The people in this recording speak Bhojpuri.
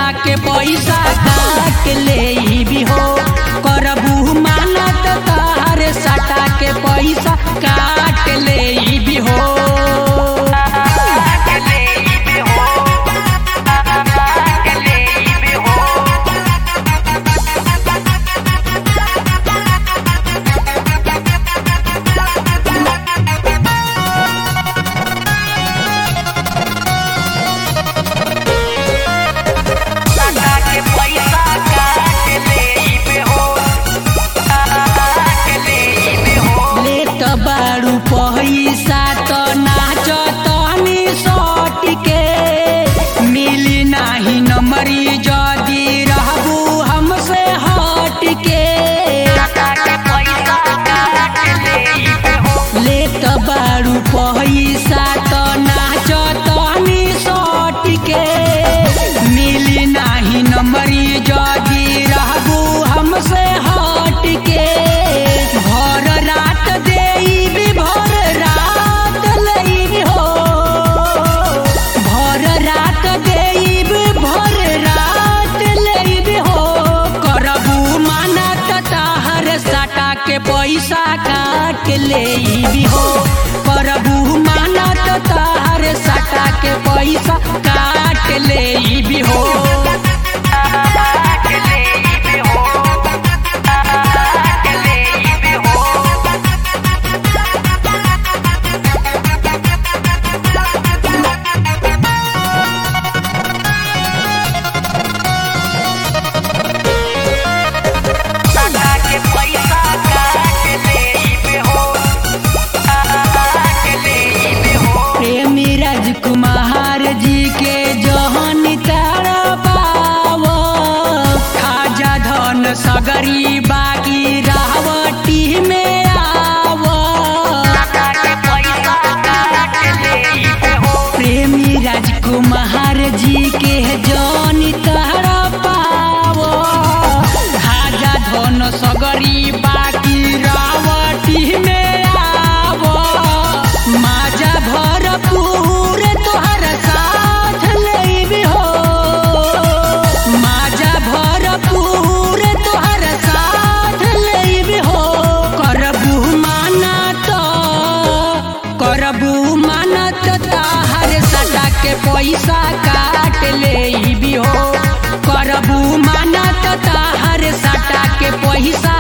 सटा के पैसा काट ले भी हो। करबू मानत तार सटा के पैसा काट ले भी हो। बारू पैसा तो नाच तनी सट के मिली नाही नंबरी जदी रहबू हमसे हट के। ले तो बारू पैसा तो नाच तनी सट के मिली नाही नंबरी जदी रहबू हमसे हट के। भर रात दे भर रात लेब हो। भर रात देब भर रात लेब हो। करबू मानत ताहर सटा के पैसा काट लेब हो। करबू मानत ताहर सटा के पैसा काट लेब हो। कुमार जी के जहन तार पाव खाजा धन सगरी बाकी रावटी में आव। प्रेमी राजकुमार जी के जहन तार पाव खाजा धन सगरी बाकी रावटी में आव। माजा भरपूर तोहर साथ लेब हो। माजा भरपूर तोहर साथ लेब हो। करबू मानत ताहर सटा के पैसा काट लेब हो। करबू मानत ताहर सटा के पैसा